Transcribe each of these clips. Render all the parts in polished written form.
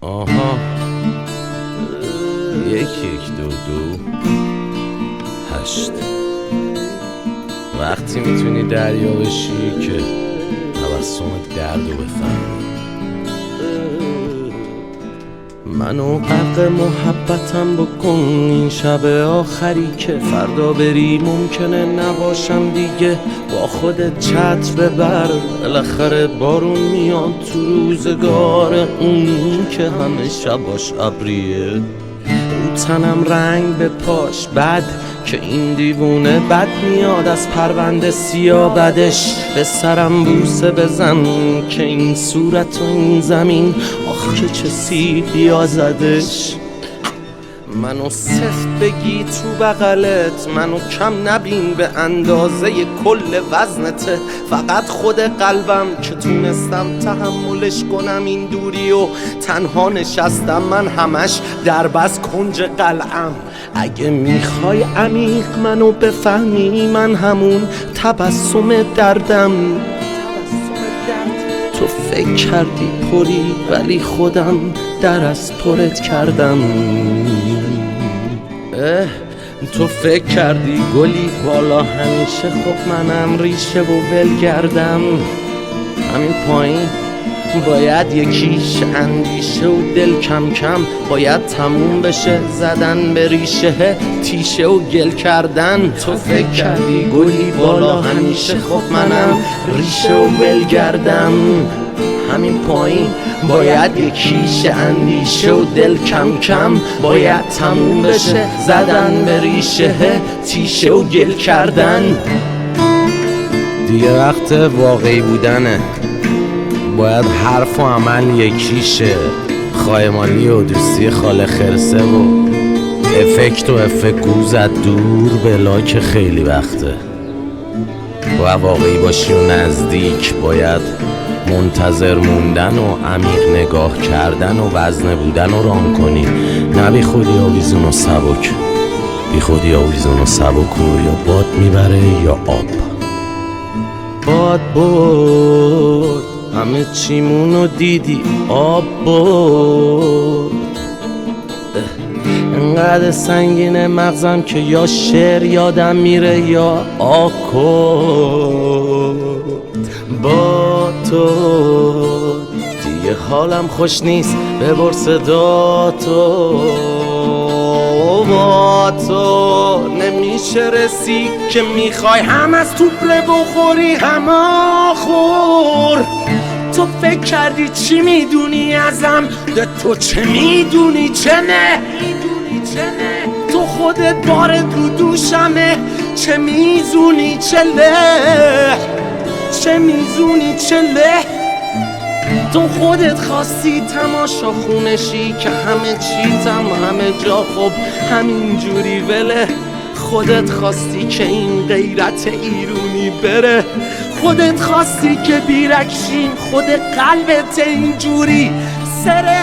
آها 1 1 2 2 8 وقتی میتونی دریا بشی که تبسم درد رو بفهمی. منو غرق محبتم بکن این شب آخری که فردا بری ممکنه نباشم دیگه. با خودت چتر ببر بالاخره بارون میاد تو روزگار اون که همه شباش ابریه. رو تنم رنگ به پاش بد که این دیوونه بد میاد از پرونده سیاه بدش. به سرم بوسه بزن که این صورت و این زمین آخ که چه سیبی زدش. منو سفت بگی تو بغلت، منو کم نبین به اندازه کل وزنته. فقط خود قلبم که تونستم تحملش کنم این دوری و تنها نشستم من همش در بس کنج قلعم. اگه میخوای عمیق منو بفهمی من همون تبسم دردم. تو فکر کردی پری ولی خودم در از پرت کردم. تو فکر کردی گلی بالا همیشه خب منم ریشه و ولگردم. همین پایین باید یکیش اندیشه و دل کم کم باید تموم بشه زدن به ریشه تیشه و گل کردن. تو فکر کردی گلی بالا همیشه خب منم ریشه و ولگردم. همین پایین باید یکیش اندیشه و دل کم کم باید تموم بشه زدن به ریشه تیشه و گل کردن. دیگه وقت واقعی بودنه، باید حرف و عمل یکیشه. خایمالی و دوستی خاله خرسه و افکت و افکو زد دور بلا که خیلی وقته. باید واقعی باشی و نزدیک، باید منتظر موندن و عمیق نگاه کردن و وزنه بودن و رام کنی. نه بی خودی آویزون و سبک، بی خودی آویزون و سبک رو یا باد میبره یا آب. باد برد همه چیمونو دیدی، آب برد انقدر سنگینه مغزم که یا شعر یادم میره یا آکورد. با تو دیگه حالم خوش نیست، ببر صدا تو. با تو نمیشه رسید که میخوای هم از توپله بخوری هم آخور. تو فکر کردی چی میدونی ازم، ده تو چه میدونی چه نه. تو خودت بارت رو دوشمه، چه میزونی چه له، چه میزونی چه له. تو خودت خواستی تماشا خونشی که همه چیتم همه جا خب همین جوری وله. خودت خواستی که این غیرت ایرونی بره، خودت خواستی که بیرکشیم خود قلبت اینجوری سره.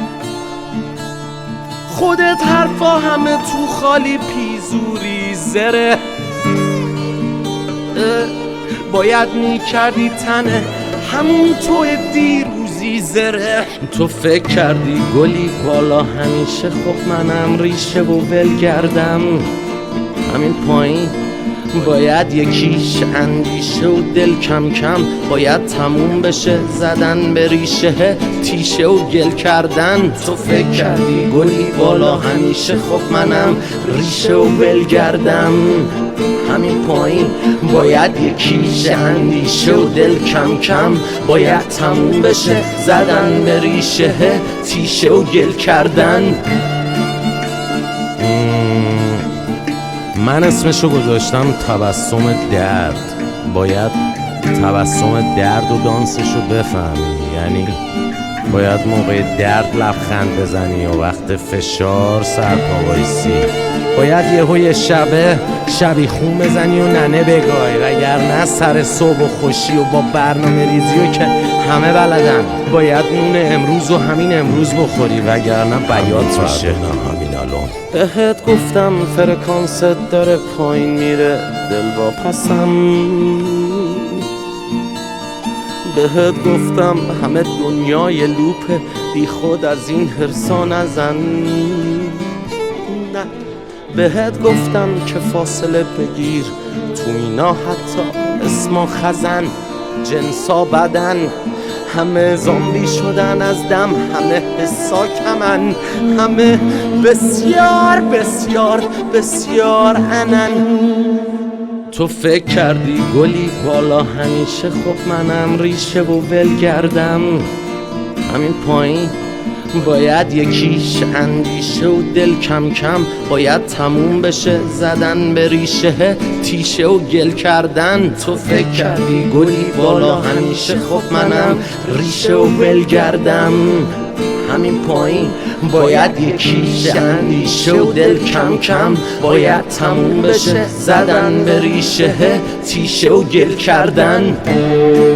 خودت حرفا همه تو خالی پیزوری زره. باید میکردی تنه همون تو دیروزی زره. تو فکر کردی گلی بالا همیشه خب منم ریشه و ولگردم. همین پایین باید یکیش اندیشه و دل کم کم باید تموم بشه زدن به ریشه تیشه و گل کردن. تو فکر کردی گلی بالا همیشه خب منم ریشه و ولگردم. همین پایین باید یکیش اندیشه و دل کم کم باید تموم بشه زدن به ریشه تیشه و گل کردن. من اسمشو گذاشتم تبسم درد. باید تبسم درد و دانسشو بفهمی، یعنی باید موقع درد لبخند بزنی و وقت فشار سرپا وایسی. باید یه شبه شبیخون بزنی و ننه بگای، وگرنه سر صبح و خوشی و با برنامه ریزی که همه بلدن. باید نون امروز و همین امروز بخوری وگرنه بیات میشه. همین الان بهت گفتم فرکانست داره پایین میره، دل واپسم بهت گفتم همه دنیای لوپه، بی خود از این حرصا نزن. نه بهت گفتم که فاصله بگیر، تو اینا حتی اسما خزن، جنسا بدن، همه زامبی شدن از دم، همه حسا کمن، همه بسیار بسیار بسیار انن. تو فکر کردی گلی بالا همیشه، خب منم ریشه و ولگردم. همین پایین باید یکیش اندیشه و دل کم کم باید تموم بشه زدن به ریشه تیشه و گل کردن. تو فکر کردی گلی بالا همیشه، خب منم ریشه و ولگردم. همین پایین باید یکیش اندیشه و دل کم کم باید تموم بشه زدن به ریشه تیشه و گل کردن.